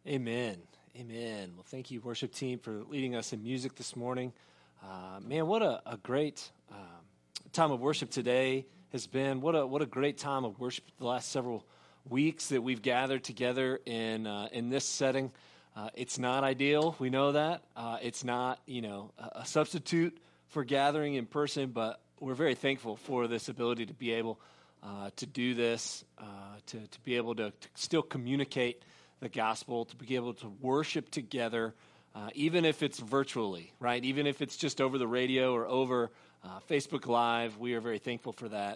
Amen. Amen. Well, thank you, worship team, for leading us in music this morning. Man, what a great time of worship today has been. What a great time of worship the last several weeks that we've gathered together in this setting. It's not ideal. We know that. It's not, a substitute for gathering in person, but we're very thankful for this ability to be able to do this, to be able to still communicate the gospel, to be able to worship together, even if it's virtually, right? Even if it's just over the radio or over Facebook Live, we are very thankful for that.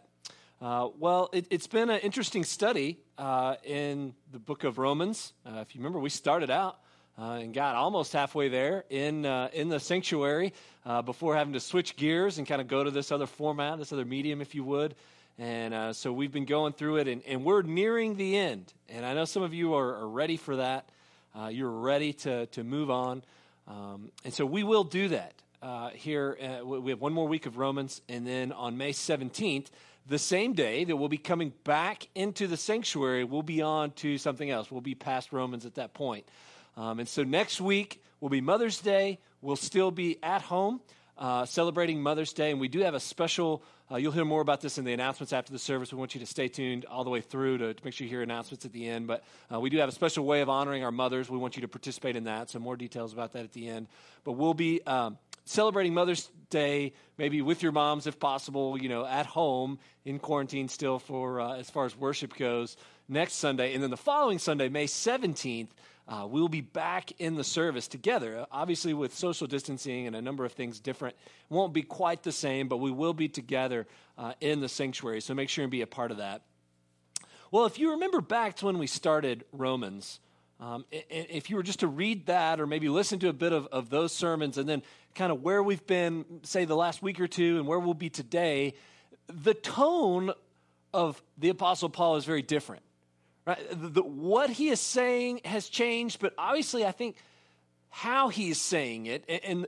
It's been an interesting study in the book of Romans. If you remember, we started out and got almost halfway there in the sanctuary before having to switch gears and kind of go to this other format, this other medium, if you would. And so we've been going through it, and we're nearing the end. And I know some of you are ready for that. You're ready to move on. And so we will do that here. We have one more week of Romans, and then on May 17th, the same day that we'll be coming back into the sanctuary, we'll be on to something else. We'll be past Romans at that point. And so next week will be Mother's Day. We'll still be at home celebrating Mother's Day, and we do have a special. You'll hear more about this in the announcements after the service. We want you to stay tuned all the way through to make sure you hear announcements at the end. But we do have a special way of honoring our mothers. We want you to participate in that, so more details about that at the end. But we'll be celebrating Mother's Day, maybe with your moms if possible, at home in quarantine still for as far as worship goes next Sunday. And then the following Sunday, May 17th, we'll be back in the service together, obviously with social distancing and a number of things different. It won't be quite the same, but we will be together in the sanctuary, so make sure and be a part of that. Well, if you remember back to when we started Romans, if you were just to read that or maybe listen to a bit of those sermons and then kind of where we've been, say, the last week or two and where we'll be today, the tone of the Apostle Paul is very different. Right, what he is saying has changed, but obviously, I think how he's saying it, and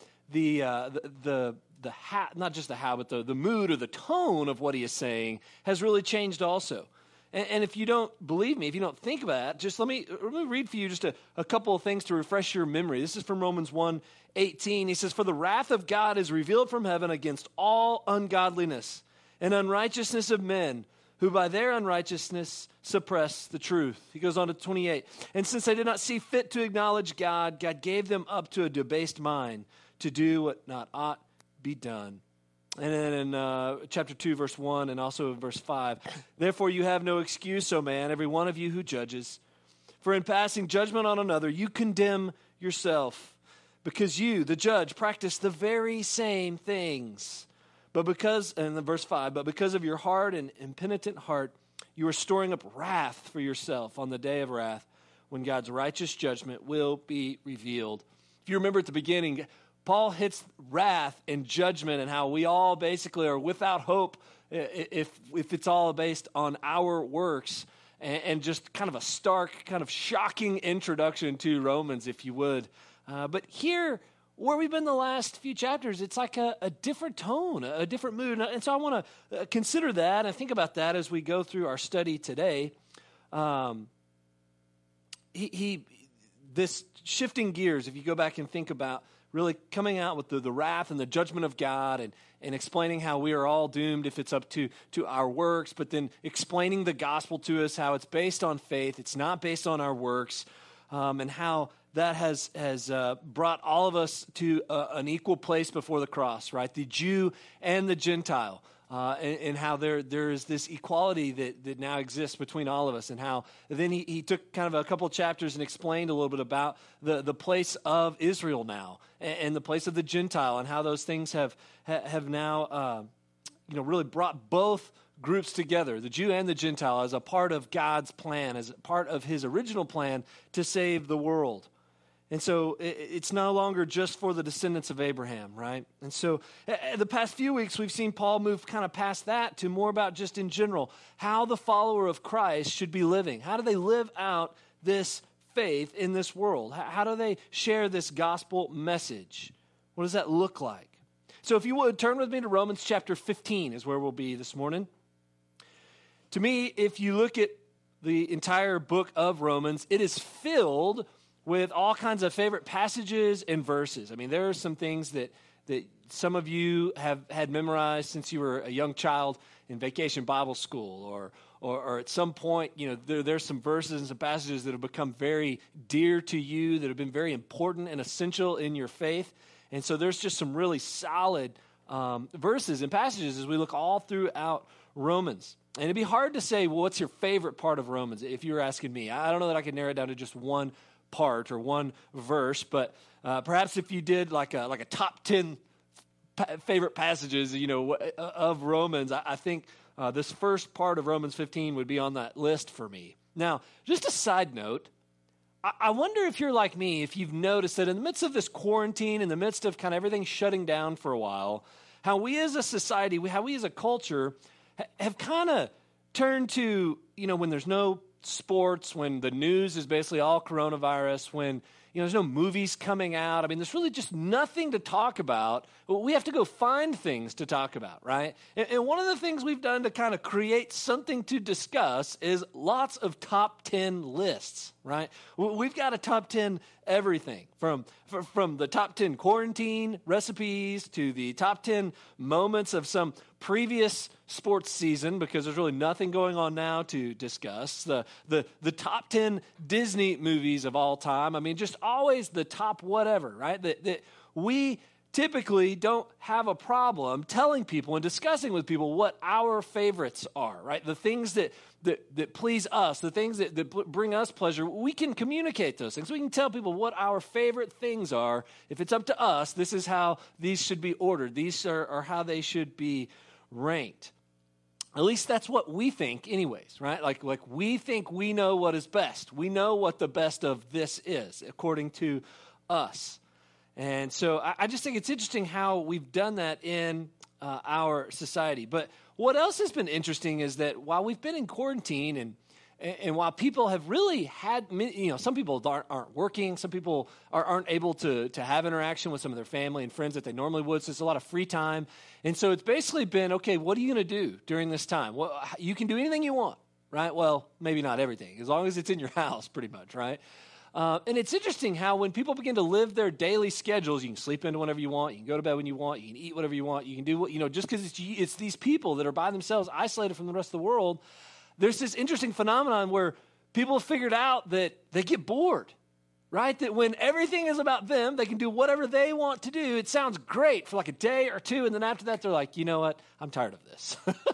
not just the how, but the mood or the tone of what he is saying has really changed also. And if you don't believe me, if you don't think about that, just let me read for you just a couple of things to refresh your memory. This is from Romans 1:18. He says, "For the wrath of God is revealed from heaven against all ungodliness and unrighteousness of men, who by their unrighteousness suppress the truth." He goes on to 28. "And since they did not see fit to acknowledge God, God gave them up to a debased mind to do what not ought be done." And then in chapter 2, verse 1, and also in verse 5, "Therefore you have no excuse, O man, every one of you who judges. For in passing judgment on another, you condemn yourself, because you, the judge, practice the very same things. But because," and then verse 5, "but because of your hard and impenitent heart, you are storing up wrath for yourself on the day of wrath, when God's righteous judgment will be revealed." If you remember at the beginning, Paul hits wrath and judgment and how we all basically are without hope if it's all based on our works, and just kind of a stark, kind of shocking introduction to Romans, if you would. But here, where we've been the last few chapters, it's like a different tone, a different mood. And so I want to consider that and think about that as we go through our study today. This shifting gears, if you go back and think about really coming out with the wrath and the judgment of God and explaining how we are all doomed if it's up to our works, but then explaining the gospel to us, how it's based on faith, it's not based on our works, and how that has brought all of us to an equal place before the cross, right? The Jew and the Gentile, and how there is this equality that now exists between all of us, and how then he took kind of a couple of chapters and explained a little bit about the place of Israel now and the place of the Gentile, and how those things have now really brought both groups together, the Jew and the Gentile, as a part of God's plan, as a part of his original plan to save the world. And so it's no longer just for the descendants of Abraham, right? And so the past few weeks, we've seen Paul move kind of past that to more about just in general, how the follower of Christ should be living. How do they live out this faith in this world? How do they share this gospel message? What does that look like? So if you would, turn with me to Romans chapter 15 is where we'll be this morning. To me, if you look at the entire book of Romans, it is filled with all kinds of favorite passages and verses. I mean, there are some things that some of you have had memorized since you were a young child in vacation Bible school, or at some point, there's some verses and some passages that have become very dear to you, that have been very important and essential in your faith. And so there's just some really solid verses and passages as we look all throughout Romans. And it'd be hard to say, well, what's your favorite part of Romans, if you were asking me. I don't know that I could narrow it down to just one part or one verse, but perhaps if you did like a top 10 favorite passages, of Romans, I think this first part of Romans 15 would be on that list for me. Now, just a side note, I wonder if you're like me, if you've noticed that in the midst of this quarantine, in the midst of kind of everything shutting down for a while, how we as a society, how we as a culture have kind of turned to, when there's no sports, when the news is basically all coronavirus, when there's no movies coming out. I mean, there's really just nothing to talk about. We have to go find things to talk about, right? And one of the things we've done to kind of create something to discuss is lots of top 10 lists, right? We've got a top 10 everything, from the top 10 quarantine recipes to the top 10 moments of some previous sports season, because there's really nothing going on now to discuss, the top 10 Disney movies of all time. I mean, just always the top whatever, right? That we typically don't have a problem telling people and discussing with people what our favorites are, right? The things that please us, the things that bring us pleasure, we can communicate those things. We can tell people what our favorite things are. If it's up to us, this is how these should be ordered. These are how they should be ranked. At least that's what we think anyways, right? Like we think we know what is best. We know what the best of this is, according to us. And so I just think it's interesting how we've done that in our society. But what else has been interesting is that while we've been in quarantine and while people have really had, some people aren't working, some people aren't able to have interaction with some of their family and friends that they normally would, so it's a lot of free time. And so it's basically been, okay, what are you going to do during this time? Well, you can do anything you want, right? Well, maybe not everything, as long as it's in your house pretty much, right? And it's interesting how when people begin to live their daily schedules, you can sleep in whenever you want, you can go to bed when you want, you can eat whatever you want, you can do what, just because it's these people that are by themselves, isolated from the rest of the world, there's this interesting phenomenon where people have figured out that they get bored, right? That when everything is about them, they can do whatever they want to do. It sounds great for like a day or two, and then after that, they're like, you know what? I'm tired of this.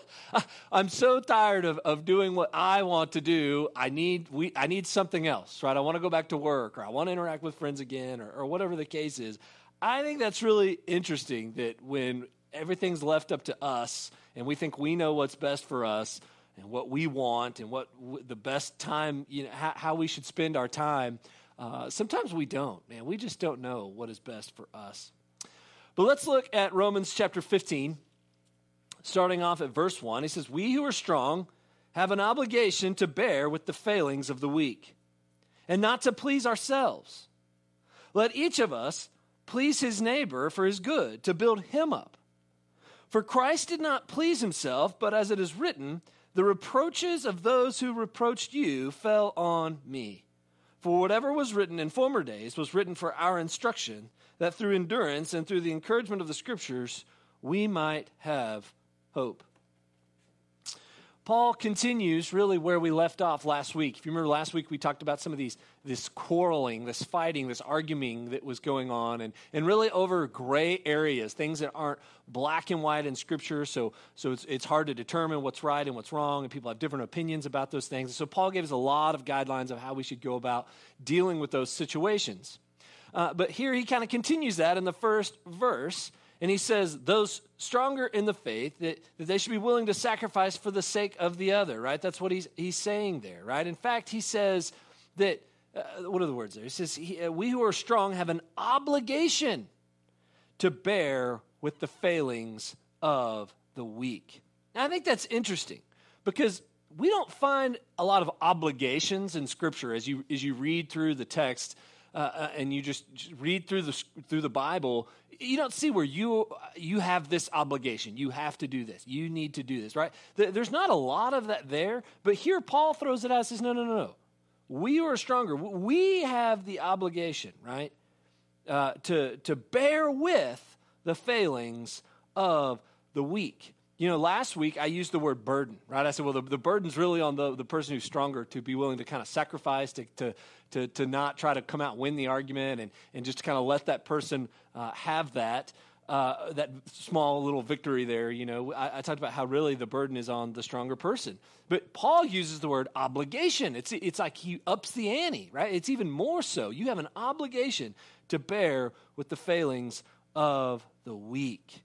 I'm so tired of doing what I want to do. I need something else, right? I want to go back to work, or I want to interact with friends again, or whatever the case is. I think that's really interesting that when everything's left up to us, and we think we know what's best for us, and what we want, and what the best time, how we should spend our time, sometimes we don't, man. We just don't know what is best for us. But let's look at Romans chapter 15, starting off at verse 1. He says, "We who are strong have an obligation to bear with the failings of the weak, and not to please ourselves. Let each of us please his neighbor for his good, to build him up. For Christ did not please himself, but as it is written, the reproaches of those who reproached you fell on me. For whatever was written in former days was written for our instruction, that through endurance and through the encouragement of the Scriptures, we might have hope." Paul continues really where we left off last week. If you remember last week, we talked about some of this quarreling, this fighting, this arguing that was going on, and really over gray areas, things that aren't black and white in Scripture, so it's hard to determine what's right and what's wrong, and people have different opinions about those things. And so Paul gave us a lot of guidelines of how we should go about dealing with those situations. But here he kind of continues that in the first verse, and he says, those stronger in the faith, that they should be willing to sacrifice for the sake of the other, right? That's what he's saying there, right? In fact, he says that, what are the words there? He says, we who are strong have an obligation to bear with the failings of the weak. Now, I think that's interesting because we don't find a lot of obligations in Scripture as you read through the text. and you just read through the Bible, you don't see where you have this obligation. You have to do this. You need to do this, right? There's not a lot of that there, but here Paul throws it out and says, no. We are stronger. We have the obligation, right, to bear with the failings of the weak. You know, last week I used the word burden, right? I said, well, the burden's really on the person who's stronger to be willing to kind of sacrifice, to not try to come out and win the argument and just to kind of let that person have that small little victory there. You know, I talked about how really the burden is on the stronger person. But Paul uses the word obligation. It's like he ups the ante, right? It's even more so. You have an obligation to bear with the failings of the weak.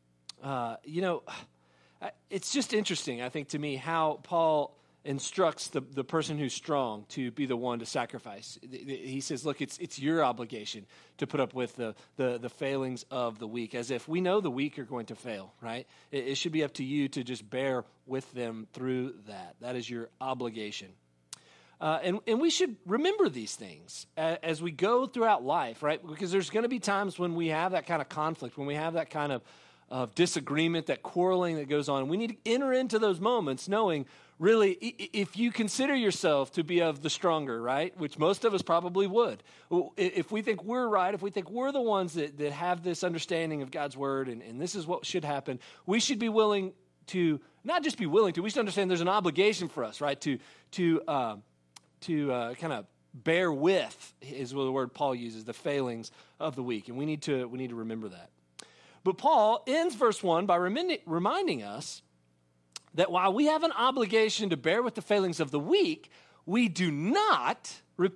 It's just interesting, I think, to me, how Paul instructs the person who's strong to be the one to sacrifice. He says, look, it's your obligation to put up with the failings of the weak, as if we know the weak are going to fail, right? It should be up to you to just bear with them through that. That is your obligation. And we should remember these things as we go throughout life, right? Because there's going to be times when we have that kind of conflict, when we have that kind of disagreement, that quarreling that goes on. We need to enter into those moments knowing, really, if you consider yourself to be of the stronger, right, which most of us probably would, if we think we're right, if we think we're the ones that have this understanding of God's word and this is what should happen, we should be willing to, not just be willing to, we should understand there's an obligation for us, right, to kind of bear with, is the word Paul uses, the failings of the weak, and we need to remember that. But Paul ends verse 1 by reminding us that while we have an obligation to bear with the failings of the weak, we do not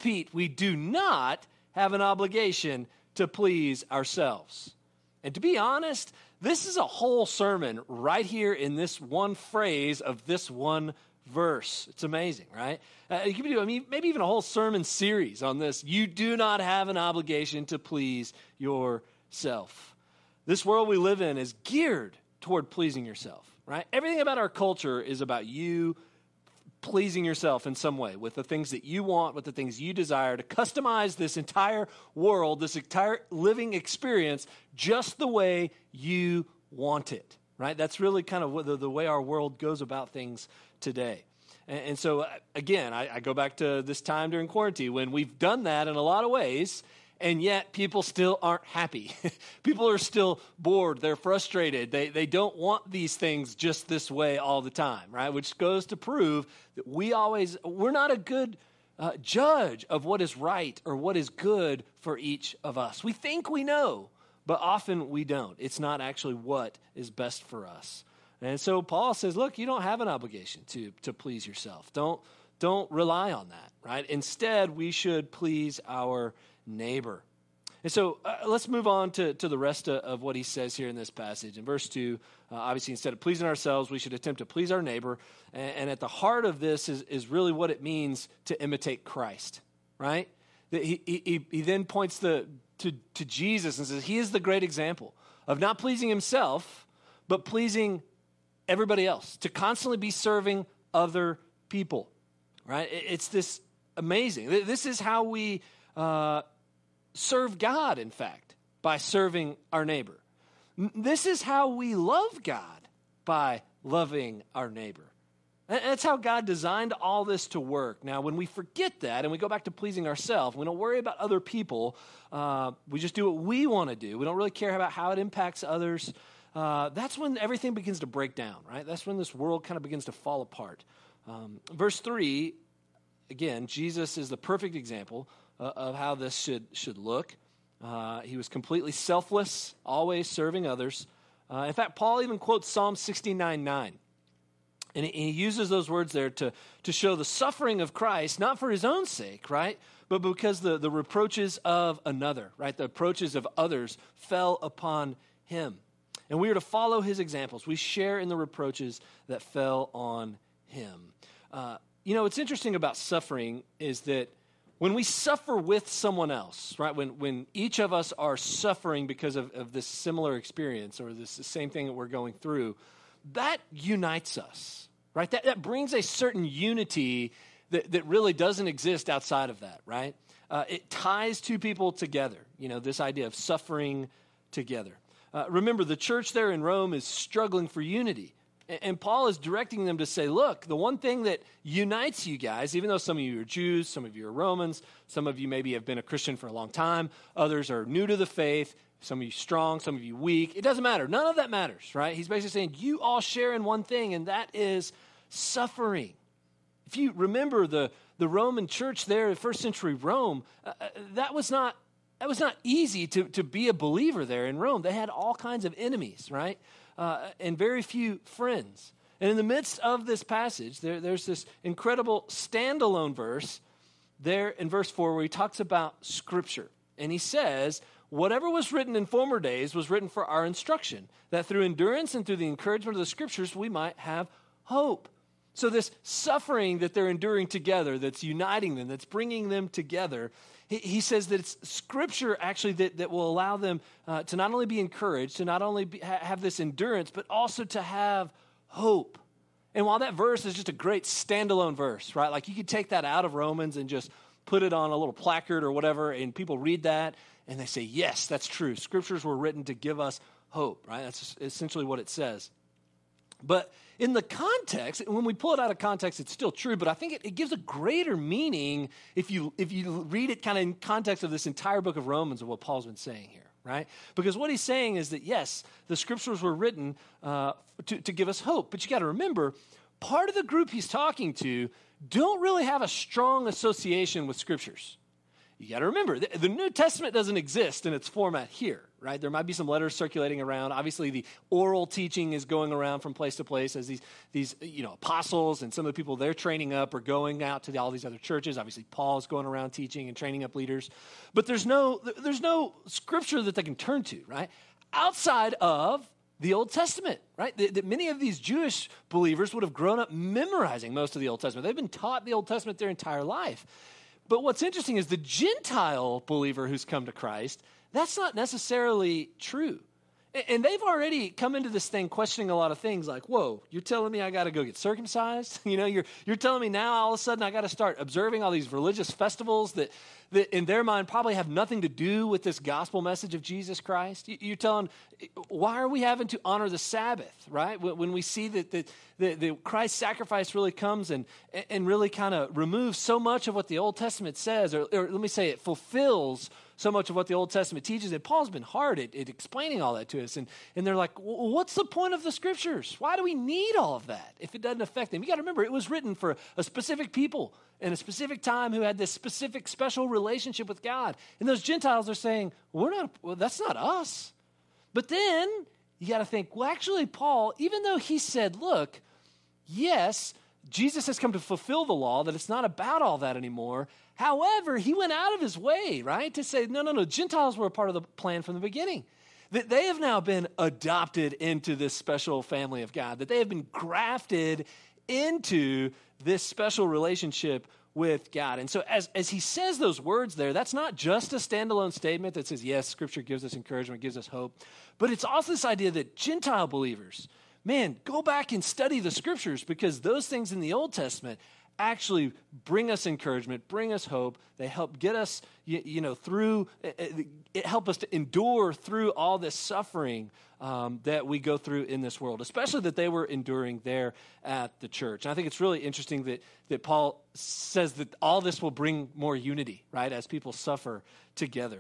have an obligation to please ourselves. And to be honest, this is a whole sermon right here in this one phrase of this one verse. It's amazing, right? You can do, maybe even a whole sermon series on this. You do not have an obligation to please yourself. This world we live in is geared toward pleasing yourself, right? Everything about our culture is about you pleasing yourself in some way with the things that you want, with the things you desire, to customize this entire world, this entire living experience just the way you want it, right? That's really kind of the way our world goes about things today. And so, again, I go back to this time during quarantine when we've done that in a lot of ways, and yet people still aren't happy. People are still bored. They're frustrated. They don't want these things just this way all the time, right? Which goes to prove that we're not a good judge of what is right or what is good for each of us. We think we know, but often we don't. It's not actually what is best for us. And so Paul says, look, you don't have an obligation to please yourself. Don't rely on that, right? Instead, we should please our neighbor. And so let's move on to the rest of what he says here in this passage. In verse 2, obviously, instead of pleasing ourselves, we should attempt to please our neighbor. And at the heart of this is really what it means to imitate Christ, right? He then points to Jesus and says he is the great example of not pleasing himself, but pleasing everybody else, to constantly be serving other people, right? It's this amazing. This is how we serve God, in fact, by serving our neighbor. This is how we love God, by loving our neighbor. That's how God designed all this to work. Now, when we forget that and we go back to pleasing ourselves, we don't worry about other people, we just do what we want to do. We don't really care about how it impacts others. That's when everything begins to break down, right? That's when this world kind of begins to fall apart. Verse 3, again, Jesus is the perfect example of how this should look. He was completely selfless, always serving others. In fact, Paul even quotes Psalm 69:9. And he uses those words there to show the suffering of Christ, not for his own sake, right? But because the reproaches of another, right? The reproaches of others fell upon him. And we are to follow his examples. We share in the reproaches that fell on him. What's interesting about suffering is that when we suffer with someone else, right, when each of us are suffering because of this similar experience or this same thing that we're going through, that unites us, right? That brings a certain unity that really doesn't exist outside of that, right? It ties two people together, this idea of suffering together. Remember, the church there in Rome is struggling for unity. And Paul is directing them to say, look, the one thing that unites you guys, even though some of you are Jews, some of you are Romans, some of you maybe have been a Christian for a long time, others are new to the faith, some of you strong, some of you weak. It doesn't matter. None of that matters, right? He's basically saying you all share in one thing, and that is suffering. If you remember the Roman church there in first century Rome, that was not easy to be a believer there in Rome. They had all kinds of enemies, right? And very few friends. And in the midst of this passage, there's this incredible standalone verse there in verse 4 where he talks about Scripture. And he says, whatever was written in former days was written for our instruction, that through endurance and through the encouragement of the Scriptures we might have hope. So this suffering that they're enduring together, that's uniting them, that's bringing them together, he says that it's Scripture actually that will allow them to not only be encouraged, to not only have this endurance, but also to have hope. And while that verse is just a great standalone verse, right? Like you could take that out of Romans and just put it on a little placard or whatever, and people read that, and they say, yes, that's true. Scriptures were written to give us hope, right? That's essentially what it says. But in the context, when we pull it out of context, it's still true, but I think it gives a greater meaning if you read it kind of in context of this entire book of Romans of what Paul's been saying here, right? Because what he's saying is that, yes, the Scriptures were written to give us hope, but you got to remember, part of the group he's talking to don't really have a strong association with Scriptures. You got to remember, the New Testament doesn't exist in its format here, right? There might be some letters circulating around. Obviously, the oral teaching is going around from place to place as these apostles and some of the people they're training up are going out to all these other churches. Obviously, Paul is going around teaching and training up leaders. But there's no Scripture that they can turn to, right? Outside of the Old Testament, right? That many of these Jewish believers would have grown up memorizing most of the Old Testament. They've been taught the Old Testament their entire life. But what's interesting is the Gentile believer who's come to Christ, that's not necessarily true. And they've already come into this thing questioning a lot of things like, whoa, you're telling me I got to go get circumcised? You're telling me now all of a sudden I got to start observing all these religious festivals that in their mind probably have nothing to do with this gospel message of Jesus Christ? You're telling, why are we having to honor the Sabbath, right? When we see that Christ's sacrifice really comes and really kind of removes so much of what the Old Testament says, or let me say it fulfills so much of what the Old Testament teaches. And Paul's been hard at explaining all that to us. And they're like, well, what's the point of the Scriptures? Why do we need all of that if it doesn't affect them? You got to remember, it was written for a specific people in a specific time who had this specific special relationship with God. And those Gentiles are saying, that's not us. But then you got to think, well, actually, Paul, even though he said, look, yes, Jesus has come to fulfill the law, that it's not about all that anymore. However, he went out of his way, right, to say, no, Gentiles were a part of the plan from the beginning. That they have now been adopted into this special family of God, that they have been grafted into this special relationship with God. And so as he says those words there, that's not just a standalone statement that says, yes, Scripture gives us encouragement, gives us hope, but it's also this idea that Gentile believers, man, go back and study the Scriptures because those things in the Old Testament actually bring us encouragement, bring us hope. They help get us, through, it help us to endure through all this suffering that we go through in this world, especially that they were enduring there at the church. And I think it's really interesting that Paul says that all this will bring more unity, right, as people suffer together.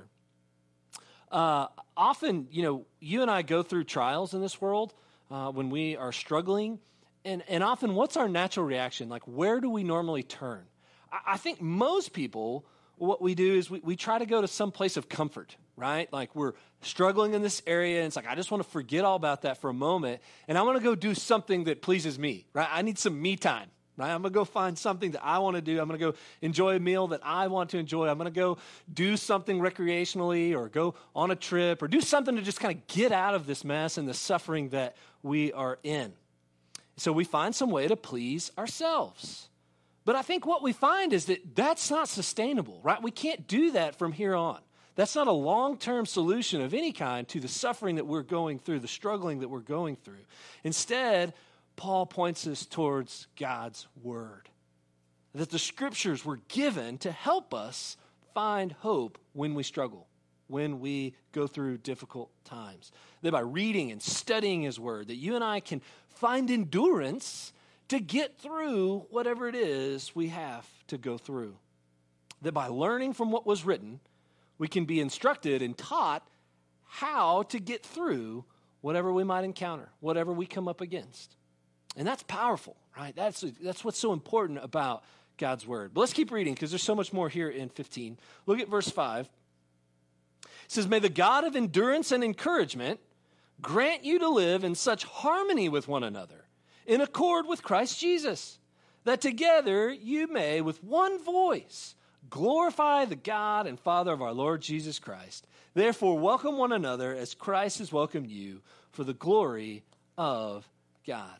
Often, you and I go through trials in this world when we are struggling. And often, what's our natural reaction? Like, where do we normally turn? I think most people, what we do is we try to go to some place of comfort, right? Like, we're struggling in this area, and it's like, I just want to forget all about that for a moment, and I want to go do something that pleases me, right? I need some me time, right? I'm going to go find something that I want to do. I'm going to go enjoy a meal that I want to enjoy. I'm going to go do something recreationally or go on a trip or do something to just kind of get out of this mess and the suffering that we are in. So we find some way to please ourselves. But I think what we find is that that's not sustainable, right? We can't do that from here on. That's not a long-term solution of any kind to the suffering that we're going through, the struggling that we're going through. Instead, Paul points us towards God's word. that the scriptures were given to help us find hope when we struggle, when we go through difficult times. That by reading and studying his word, that you and I can find endurance to get through whatever it is we have to go through. That by learning from what was written, we can be instructed and taught how to get through whatever we might encounter, whatever we come up against. And that's powerful, right? That's what's so important about God's word. But let's keep reading because there's so much more here in 15. Look at verse 5. It says, "May the God of endurance and encouragement grant you to live in such harmony with one another, in accord with Christ Jesus, that together you may with one voice glorify the God and Father of our Lord Jesus Christ. Therefore, welcome one another as Christ has welcomed you for the glory of God."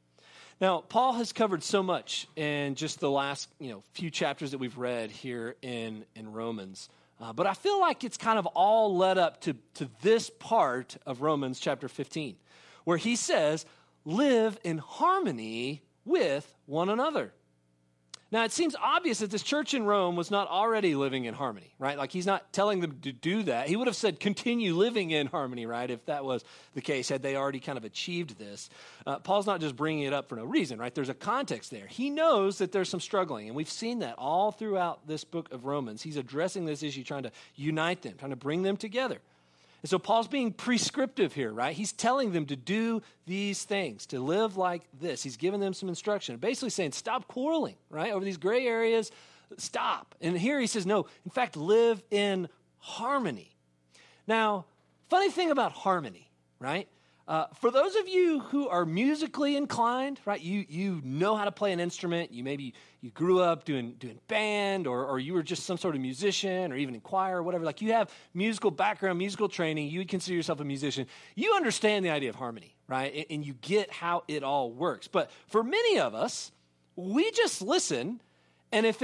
Now, Paul has covered so much in just the last few chapters that we've read here in Romans. But I feel like it's kind of all led up to this part of Romans chapter 15, where he says, live in harmony with one another. Now, it seems obvious that this church in Rome was not already living in harmony, right? Like he's not telling them to do that. He would have said continue living in harmony, right, if that was the case, had they already kind of achieved this. Paul's not just bringing it up for no reason, right? There's a context there. He knows that there's some struggling, and we've seen that all throughout this book of Romans. He's addressing this issue, trying to unite them, trying to bring them together. And so Paul's being prescriptive here, right? He's telling them to do these things, to live like this. He's giving them some instruction, basically saying, stop quarreling, right? Over these gray areas, stop. And here he says, no, in fact, live in harmony. Now, funny thing about harmony, right? For those of you who are musically inclined, right, you know how to play an instrument, you grew up doing band, or you were just some sort of musician, or even in choir, or whatever, like you have musical background, musical training, you would consider yourself a musician, you understand the idea of harmony, right, and you get how it all works. But for many of us, we just listen, and if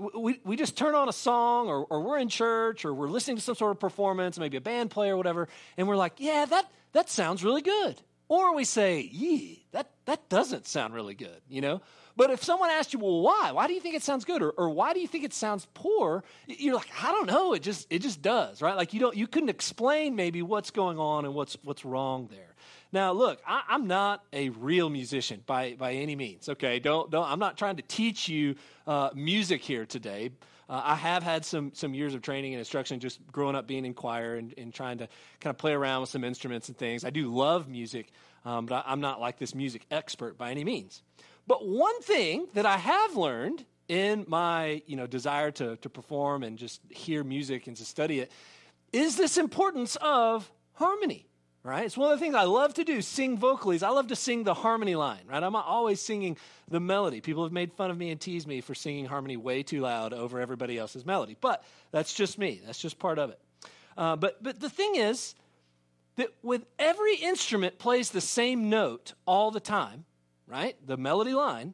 we just turn on a song, or we're in church, or we're listening to some sort of performance, maybe a band play or whatever, and we're like, yeah, that sounds really good. Or we say, yee, that doesn't sound really good, But if someone asked you, well, why? Why do you think it sounds good? Or why do you think it sounds poor? You're like, I don't know. It just does, right? Like you couldn't explain maybe what's going on and what's wrong there. Now, look, I'm not a real musician by any means. Okay, I'm not trying to teach you music here today. I have had some years of training and instruction just growing up being in choir and trying to kind of play around with some instruments and things. I do love music, but I'm not like this music expert by any means. But one thing that I have learned in my desire to perform and just hear music and to study it is this importance of harmony. Right? It's one of the things I love to do, sing vocally. I love to sing the harmony line, right? I'm always singing the melody. People have made fun of me and teased me for singing harmony way too loud over everybody else's melody. But that's just me. That's just part of it. But the thing is that with every instrument plays the same note all the time, right? The melody line,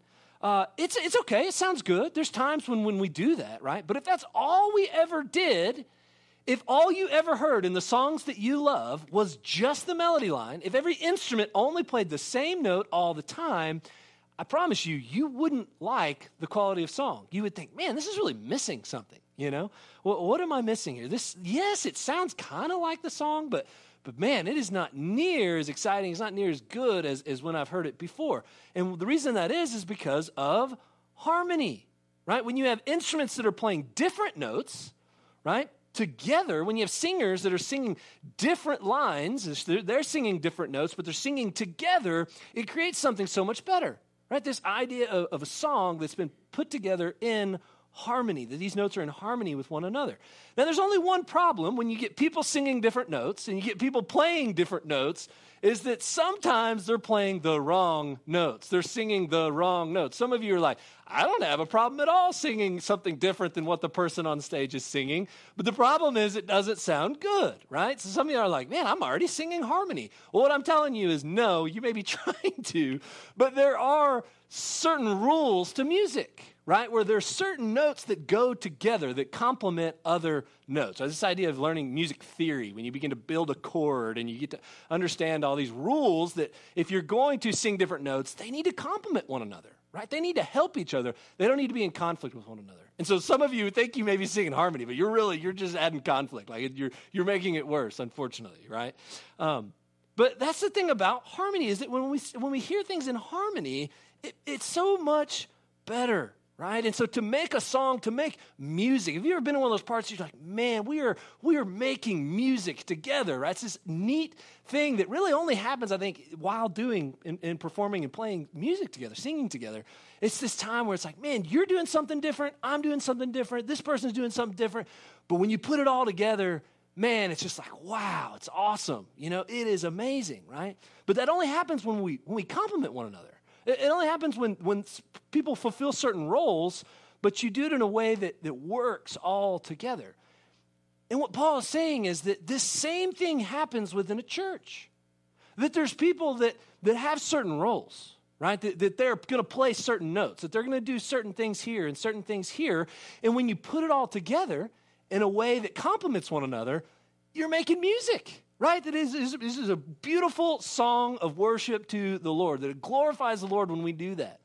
it's okay. It sounds good. There's times when we do that, right? But if that's all we ever did, if all you ever heard in the songs that you love was just the melody line, if every instrument only played the same note all the time, I promise you wouldn't like the quality of song. You would think, man, this is really missing something, Well, what am I missing here? Yes, it sounds kind of like the song, but man, it is not near as exciting, it's not near as good as when I've heard it before. And the reason that is because of harmony, right? When you have instruments that are playing different notes, right? Together, when you have singers that are singing different lines, they're singing different notes, but they're singing together, it creates something so much better, right? This idea of a song that's been put together in harmony, that these notes are in harmony with one another. Now, there's only one problem when you get people singing different notes and you get people playing different notes, is that sometimes they're playing the wrong notes. They're singing the wrong notes. Some of you are like, I don't have a problem at all singing something different than what the person on stage is singing. But the problem is it doesn't sound good, right? So some of you are like, man, I'm already singing harmony. Well, what I'm telling you is no, you may be trying to, but there are certain rules to music, right? Where there's certain notes that go together that complement other notes. So this idea of learning music theory, when you begin to build a chord and you get to understand all these rules that if you're going to sing different notes, they need to complement one another, right? They need to help each other. They don't need to be in conflict with one another. And so some of you think you may be singing harmony, but you're just adding conflict. Like you're making it worse, unfortunately, right? But that's the thing about harmony is that when we hear things in harmony, it's so much better, right? And so to make a song, to make music, have you ever been in one of those parts you're like, man, we are making music together, right? It's this neat thing that really only happens, I think, while doing and performing and playing music together, singing together. It's this time where it's like, man, you're doing something different, I'm doing something different, this person's doing something different. But when you put it all together, man, it's just like, wow, it's awesome. It is amazing, right? But that only happens when we compliment one another. It only happens when people fulfill certain roles, but you do it in a way that works all together. And what Paul is saying is that this same thing happens within a church. That there's people that have certain roles, right? That they're going to play certain notes, that they're going to do certain things here and certain things here. And when you put it all together in a way that complements one another, you're making music. Right? That this is a beautiful song of worship to the Lord, that it glorifies the Lord when we do that.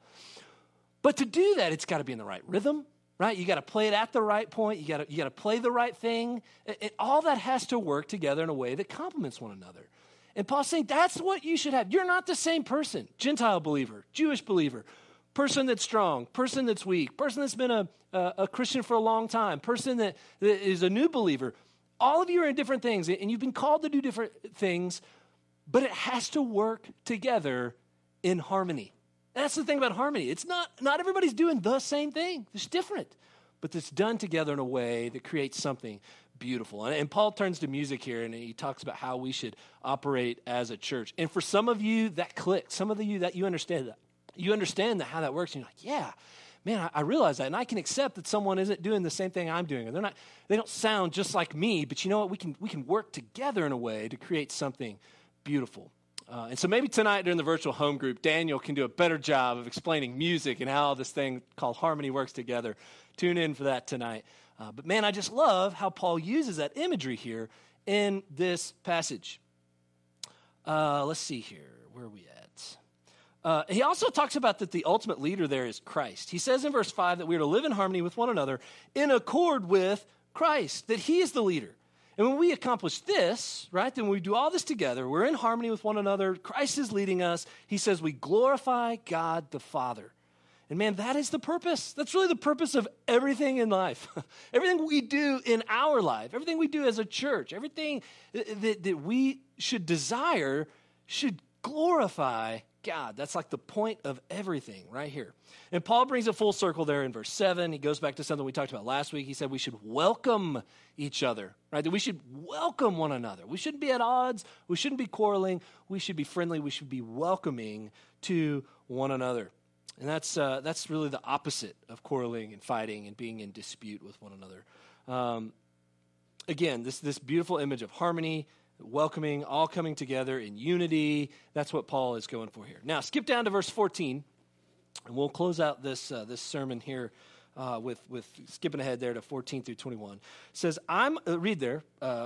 But to do that, it's got to be in the right rhythm, right? You got to play it at the right point. You got to play the right thing. All that has to work together in a way that complements one another. And Paul's saying that's what you should have. You're not the same person. Gentile believer, Jewish believer, person that's strong, person that's weak, person that's been a Christian for a long time, person that is a new believer. All of you are in different things, and you've been called to do different things, but it has to work together in harmony. That's the thing about harmony. It's not everybody's doing the same thing. It's different, but it's done together in a way that creates something beautiful. And Paul turns to music here, and he talks about how we should operate as a church. And for some of you, that clicks. Some of you that you understand that. You understand how that works, and you're like, yeah. Man, I realize that, and I can accept that someone isn't doing the same thing I'm doing, and they don't sound just like me, but you know what? We can work together in a way to create something beautiful. And so maybe tonight during the virtual home group, Daniel can do a better job of explaining music and how this thing called harmony works together. Tune in for that tonight. But man, I just love how Paul uses that imagery here in this passage. Let's see here. Where are we at? He also talks about that the ultimate leader there is Christ. He says in verse 5 that we are to live in harmony with one another in accord with Christ, that he is the leader. And when we accomplish this, right, then we do all this together, we're in harmony with one another, Christ is leading us, he says we glorify God the Father. And man, that is the purpose. That's really the purpose of everything in life. Everything we do in our life, everything we do as a church, everything that we should desire should glorify God. That's like the point of everything right here. And Paul brings it full circle there in verse 7. He goes back to something we talked about last week. He said we should welcome each other, right? That we should welcome one another. We shouldn't be at odds. We shouldn't be quarreling. We should be friendly. We should be welcoming to one another. And that's really the opposite of quarreling and fighting and being in dispute with one another. Again, this beautiful image of harmony, welcoming, all coming together in unity. That's what Paul is going for here. Now, skip down to verse 14, and we'll close out this sermon here with skipping ahead there to 14 through 21. It says, read there,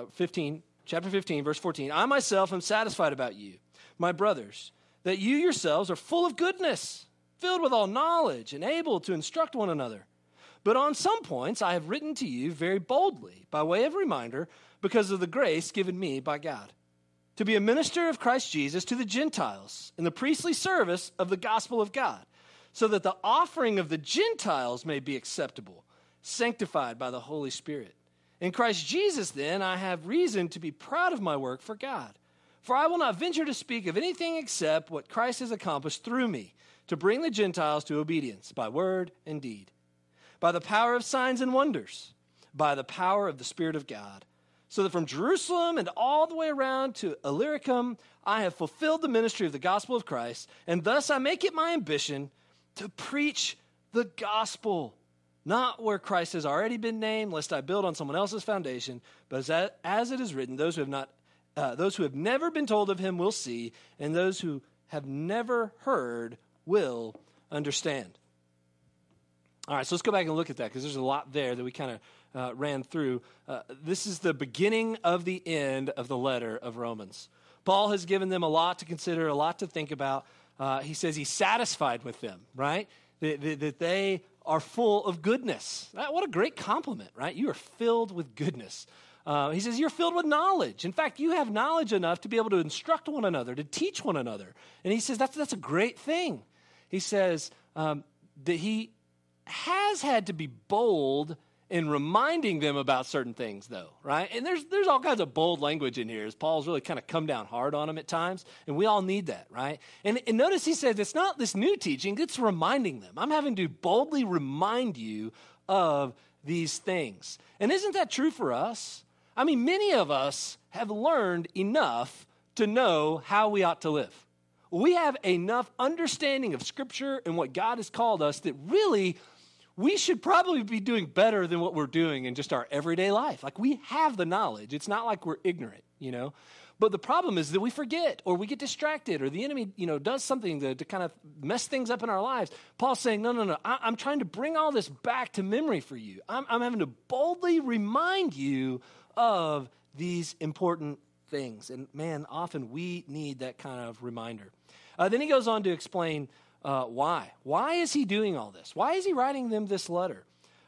chapter 15, verse 14. I myself am satisfied about you, my brothers, that you yourselves are full of goodness, filled with all knowledge, and able to instruct one another. But on some points I have written to you very boldly, by way of reminder, because of the grace given me by God, to be a minister of Christ Jesus to the Gentiles in the priestly service of the gospel of God, so that the offering of the Gentiles may be acceptable, sanctified by the Holy Spirit. In Christ Jesus, then, I have reason to be proud of my work for God. For I will not venture to speak of anything except what Christ has accomplished through me, to bring the Gentiles to obedience by word and deed, by the power of signs and wonders, by the power of the Spirit of God, so that from Jerusalem and all the way around to Illyricum, I have fulfilled the ministry of the gospel of Christ, and thus I make it my ambition to preach the gospel, not where Christ has already been named, lest I build on someone else's foundation, but as it is written, those who have never been told of him will see, and those who have never heard will understand. All right, so let's go back and look at that, because there's a lot there that we kind of ran through. This is the beginning of the end of the letter of Romans. Paul has given them a lot to consider, a lot to think about. He says he's satisfied with them, right? that they are full of goodness. What a great compliment, right? You are filled with goodness. He says, you're filled with knowledge. In fact, you have knowledge enough to be able to instruct one another, to teach one another. And he says, that's a great thing. He says that he has had to be bold in reminding them about certain things, though, right? And there's all kinds of bold language in here as Paul's really kind of come down hard on them at times, and we all need that, right? And notice he says it's not this new teaching, it's reminding them. I'm having to boldly remind you of these things. And isn't that true for us? I mean, many of us have learned enough to know how we ought to live. We have enough understanding of Scripture and what God has called us that really we should probably be doing better than what we're doing in just our everyday life. Like, we have the knowledge. It's not like we're ignorant, But the problem is that we forget or we get distracted or the enemy, does something to kind of mess things up in our lives. Paul's saying, no. I'm trying to bring all this back to memory for you. I'm having to boldly remind you of these important things. And man, often we need that kind of reminder. Then he goes on to explain why. Why is he doing all this? Why is he writing them this letter?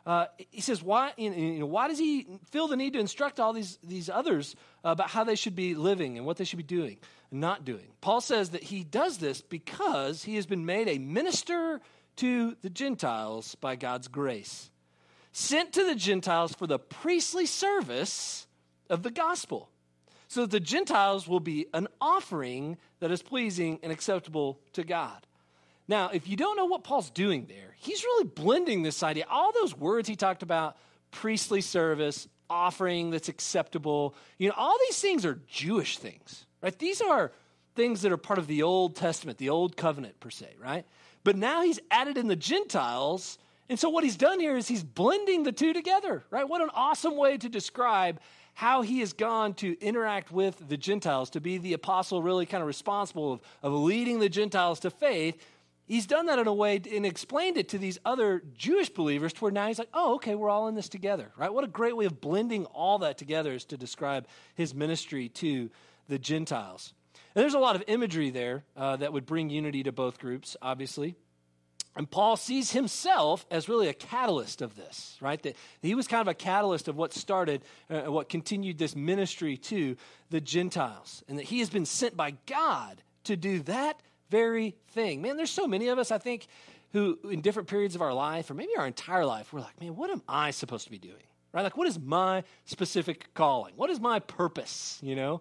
He says, why does he feel the need to instruct all these others about how they should be living and what they should be doing and not doing? Paul says that he does this because he has been made a minister to the Gentiles by God's grace, sent to the Gentiles for the priestly service of the gospel, so that the Gentiles will be an offering that is pleasing and acceptable to God. Now, if you don't know what Paul's doing there, he's really blending this idea. All those words he talked about, priestly service, offering that's acceptable, all these things are Jewish things, right? These are things that are part of the Old Testament, the Old Covenant per se, right? But now he's added in the Gentiles. And so what he's done here is he's blending the two together, right? What an awesome way to describe how he has gone to interact with the Gentiles, to be the apostle really kind of responsible of leading the Gentiles to faith. He's done that in a way and explained it to these other Jewish believers to where now he's like, oh, okay, we're all in this together, right? What a great way of blending all that together is to describe his ministry to the Gentiles. And there's a lot of imagery there that would bring unity to both groups, obviously. And Paul sees himself as really a catalyst of this, right? That he was kind of a catalyst of what started, what continued this ministry to the Gentiles. And that he has been sent by God to do that very thing. Man, there's so many of us, I think, who in different periods of our life, or maybe our entire life, we're like, man, what am I supposed to be doing? Right? Like, what is my specific calling? What is my purpose,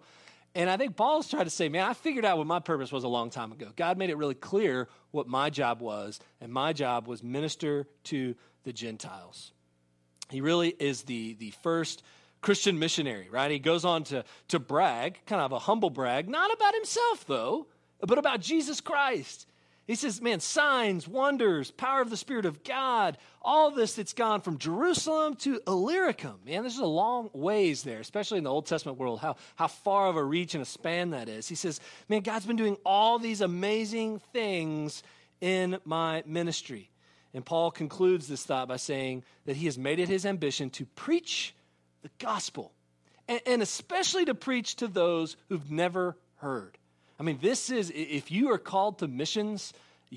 And I think Paul's trying to say, man, I figured out what my purpose was a long time ago. God made it really clear what my job was, and my job was minister to the Gentiles. He really is the first Christian missionary, right? He goes on to brag, kind of a humble brag, not about himself, though, but about Jesus Christ. He says, man, signs, wonders, power of the Spirit of God, all this that's gone from Jerusalem to Illyricum. Man, this is a long ways there, especially in the Old Testament world, how far of a reach and a span that is. He says, man, God's been doing all these amazing things in my ministry. And Paul concludes this thought by saying that he has made it his ambition to preach the gospel, and especially to preach to those who've never heard. I mean, this is, if you are called to missions,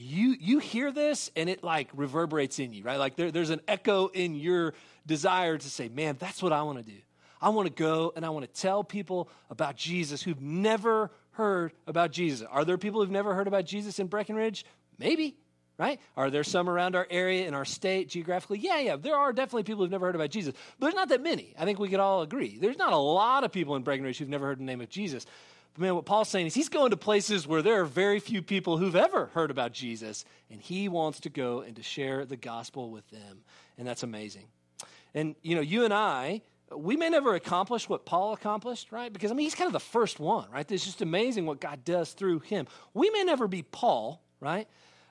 you hear this and it like reverberates in you, right? Like there's an echo in your desire to say, man, that's what I want to do. I want to go and I want to tell people about Jesus who've never heard about Jesus. Are there people who've never heard about Jesus in Breckenridge? Maybe, right? Are there some around our area, in our state, geographically? Yeah, there are definitely people who've never heard about Jesus, but there's not that many. I think we could all agree. There's not a lot of people in Breckenridge who've never heard the name of Jesus. But man, what Paul's saying is he's going to places where there are very few people who've ever heard about Jesus, and he wants to go and to share the gospel with them, and that's amazing. And, you and I, we may never accomplish what Paul accomplished, right? Because, he's kind of the first one, right? It's just amazing what God does through him. We may never be Paul, right?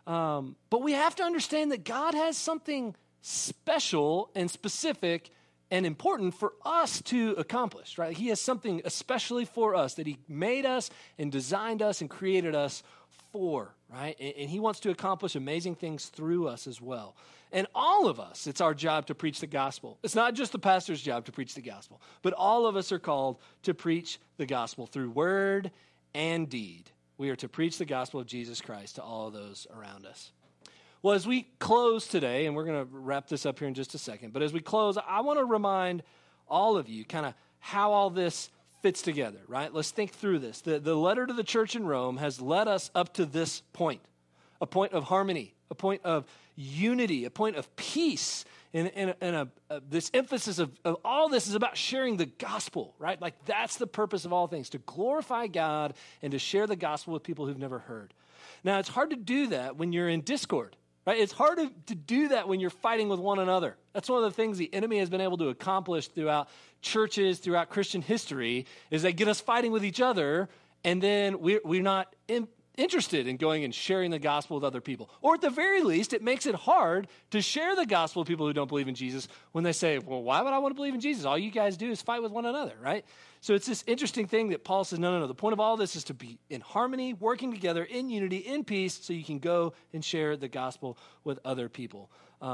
But we have to understand that God has something special and specific and important for us to accomplish, right? He has something especially for us that he made us and designed us and created us for, right? And he wants to accomplish amazing things through us as well. And all of us, it's our job to preach the gospel. It's not just the pastor's job to preach the gospel, but all of us are called to preach the gospel through word and deed. We are to preach the gospel of Jesus Christ to all of those around us. Well, as we close today, and we're going to wrap this up here in just a second, but as we close, I want to remind all of you kind of how all this fits together, right? Let's think through this. The letter to the church in Rome has led us up to this point, a point of harmony, a point of unity, a point of peace, and this emphasis of all this is about sharing the gospel, right? Like that's the purpose of all things, to glorify God and to share the gospel with people who've never heard. Now, it's hard to do that when you're in discord. Right? It's hard to do that when you're fighting with one another. That's one of the things the enemy has been able to accomplish throughout churches, throughout Christian history, is they get us fighting with each other, and then we're not interested in going and sharing the gospel with other people. Or at the very least, it makes it hard to share the gospel with people who don't believe in Jesus when they say, well, why would I want to believe in Jesus? All you guys do is fight with one another, right? So it's this interesting thing that Paul says, no. The point of all this is to be in harmony, working together in unity, in peace, so you can go and share the gospel with other people.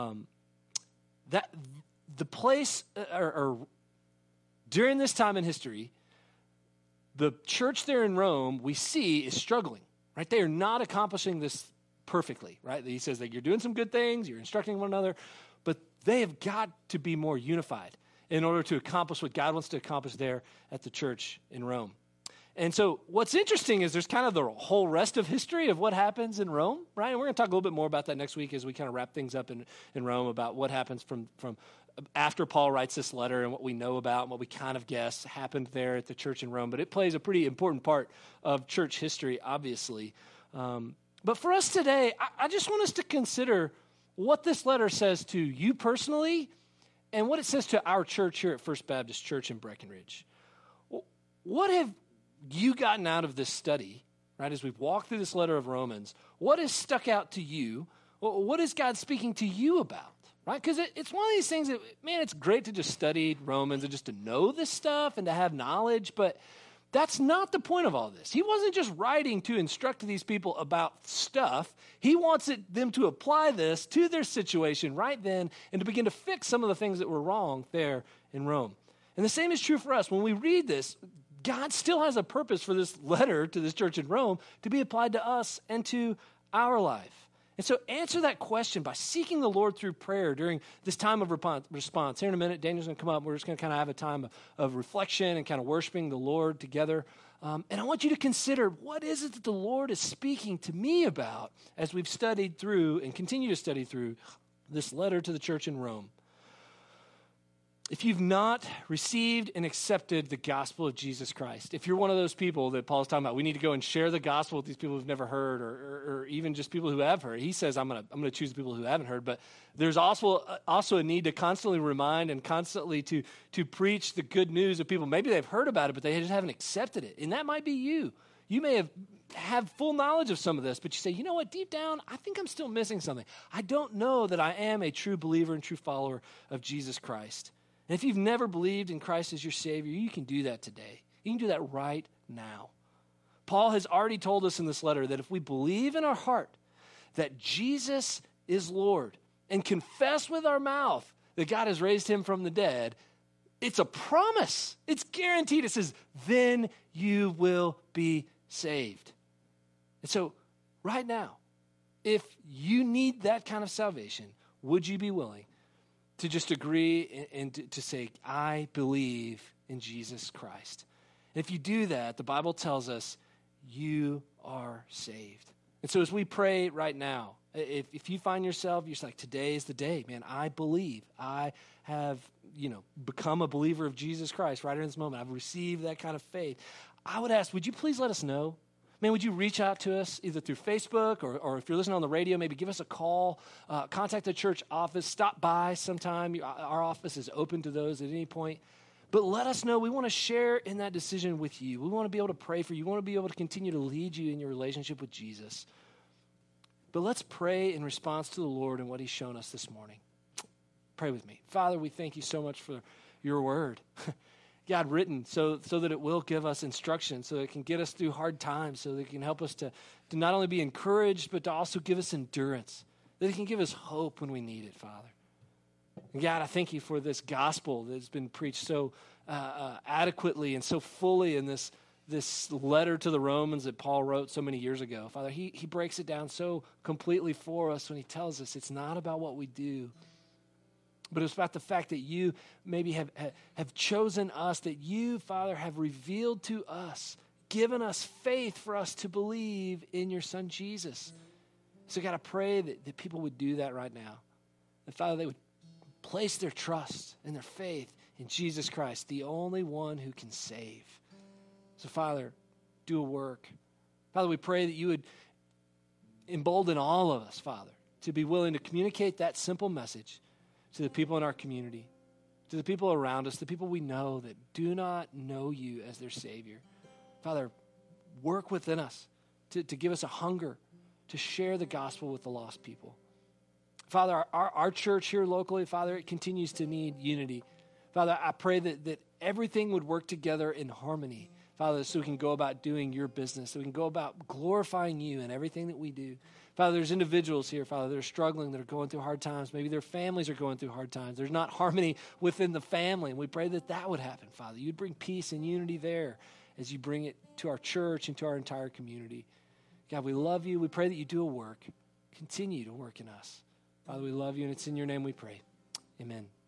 That the place, or during this time in history, the church there in Rome, we see, is struggling. Right? They are not accomplishing this perfectly, right? He says that you're doing some good things, you're instructing one another, but they have got to be more unified in order to accomplish what God wants to accomplish there at the church in Rome. And so what's interesting is there's kind of the whole rest of history of what happens in Rome, right? And we're going to talk a little bit more about that next week as we kind of wrap things up in Rome about what happens from after Paul writes this letter and what we know about and what we kind of guess happened there at the church in Rome. But it plays a pretty important part of church history, obviously. But for us today, I just want us to consider what this letter says to you personally and what it says to our church here at First Baptist Church in Breckenridge. What have you gotten out of this study, right, as we've walked through this letter of Romans? What has stuck out to you? What is God speaking to you about? Right? Because it's one of these things that, man, it's great to just study Romans and just to know this stuff and to have knowledge, but that's not the point of all this. He wasn't just writing to instruct these people about stuff. He wants them to apply this to their situation right then and to begin to fix some of the things that were wrong there in Rome. And the same is true for us. When we read this, God still has a purpose for this letter to this church in Rome to be applied to us and to our life. And so answer that question by seeking the Lord through prayer during this time of response. Here in a minute, Daniel's going to come up. We're just going to kind of have a time of reflection and kind of worshiping the Lord together. And I want you to consider, what is it that the Lord is speaking to me about as we've studied through and continue to study through this letter to the church in Rome? If you've not received and accepted the gospel of Jesus Christ, if you're one of those people that Paul's talking about, we need to go and share the gospel with these people who've never heard, or even just people who have heard. He says, I'm going to choose the people who haven't heard. But there's also a need to constantly remind and constantly to preach the good news of people. Maybe they've heard about it, but they just haven't accepted it. And that might be you. You may have full knowledge of some of this, but you say, you know what, deep down, I think I'm still missing something. I don't know that I am a true believer and true follower of Jesus Christ. And if you've never believed in Christ as your Savior, you can do that today. You can do that right now. Paul has already told us in this letter that if we believe in our heart that Jesus is Lord and confess with our mouth that God has raised him from the dead, it's a promise. It's guaranteed. It says, then you will be saved. And so right now, if you need that kind of salvation, would you be willing to just agree and to say, I believe in Jesus Christ? And if you do that, the Bible tells us you are saved. And so as we pray right now, if you find yourself, you're just like, today is the day, man, I believe. I have, become a believer of Jesus Christ right in this moment. I've received that kind of faith. I would ask, would you please let us know? Man, would you reach out to us either through Facebook or if you're listening on the radio, maybe give us a call, contact the church office, stop by sometime. Our office is open to those at any point. But let us know. We want to share in that decision with you. We want to be able to pray for you. We want to be able to continue to lead you in your relationship with Jesus. But let's pray in response to the Lord and what he's shown us this morning. Pray with me. Father, we thank you so much for your word. God, written so that it will give us instruction, so it can get us through hard times, so that it can help us to not only be encouraged, but to also give us endurance, that it can give us hope when we need it, Father. And God, I thank you for this gospel that's been preached so adequately and so fully in this this letter to the Romans that Paul wrote so many years ago. Father, he breaks it down so completely for us when he tells us it's not about what we do, but it's about the fact that you maybe have chosen us, that you, Father, have revealed to us, given us faith for us to believe in your Son, Jesus. So God, I pray that people would do that right now. That, Father, they would place their trust and their faith in Jesus Christ, the only one who can save. So, Father, do a work. Father, we pray that you would embolden all of us, Father, to be willing to communicate that simple message to the people in our community, to the people around us, the people we know that do not know you as their Savior. Father, work within us to give us a hunger to share the gospel with the lost people. Father, our church here locally, Father, it continues to need unity. Father, I pray that everything would work together in harmony, Father, so we can go about doing your business, so we can go about glorifying you in everything that we do. Father, there's individuals here, Father, that are struggling, that are going through hard times. Maybe their families are going through hard times. There's not harmony within the family, and we pray that that would happen, Father. You'd bring peace and unity there as you bring it to our church and to our entire community. God, we love you. We pray that you do a work. Continue to work in us. Father, we love you, and it's in your name we pray. Amen.